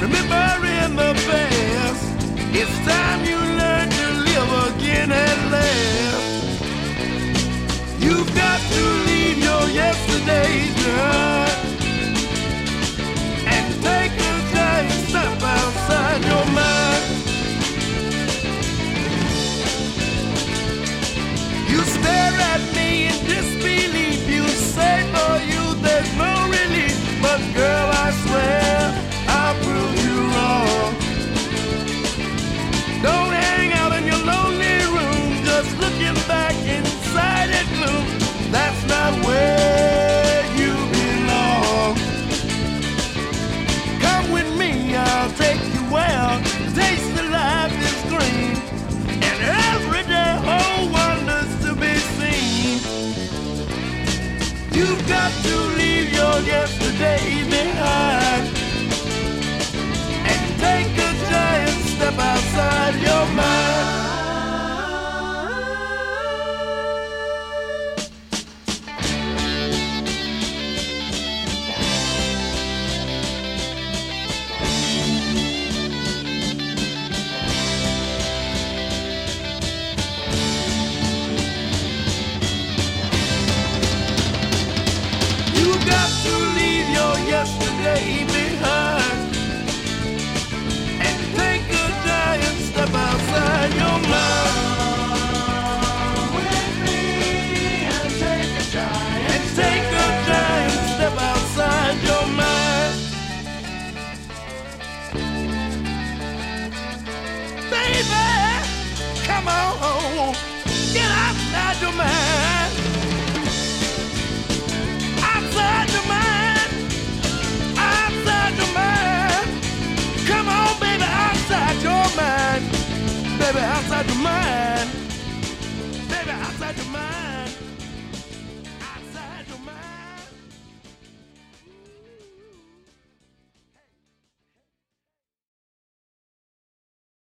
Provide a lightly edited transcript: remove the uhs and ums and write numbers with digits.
remembering the past. It's time you learn to live again at last. You've got to leave your yesterdays behind and take a giant step outside your mind. You stare at me in disbelief. You say for you there's no relief, but girl, I swear I'll prove you wrong. Don't hang out in your lonely room, just looking back inside that gloom. That's not where you belong. Come with me, I'll take you where taste of life is green, and every day whole wonders to be seen. You've got to leave your yesterday behind and take a giant step outside your mind. You've got to leave your yesterday behind and take a giant step outside your mind. With me and take a giant step outside your mind. Baby, come on, get outside your mind. Outside your mind, outside your mind. Come on, baby, outside your mind, baby, outside your mind.